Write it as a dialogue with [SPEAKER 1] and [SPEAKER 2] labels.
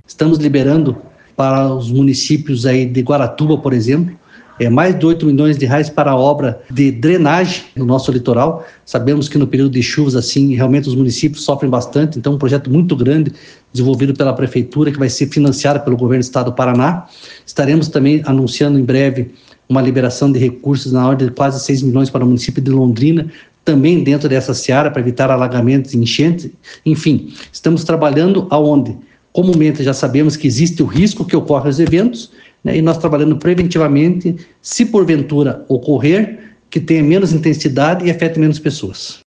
[SPEAKER 1] Estamos liberando para os municípios aí de Guaratuba, por exemplo, mais de 8 milhões de reais para a obra de drenagem no nosso litoral. Sabemos que no período de chuvas, assim, realmente os municípios sofrem bastante, então um projeto muito grande desenvolvido pela Prefeitura, que vai ser financiado pelo Governo do Estado do Paraná. Estaremos também anunciando em breve uma liberação de recursos na ordem de quase 6 milhões para o município de Londrina, também dentro dessa seara, para evitar alagamentos e enchentes. Enfim, estamos trabalhando aonde? Comumente já sabemos que existe o risco que ocorre aos eventos, e nós trabalhando preventivamente, se porventura ocorrer, que tenha menos intensidade e afete menos pessoas.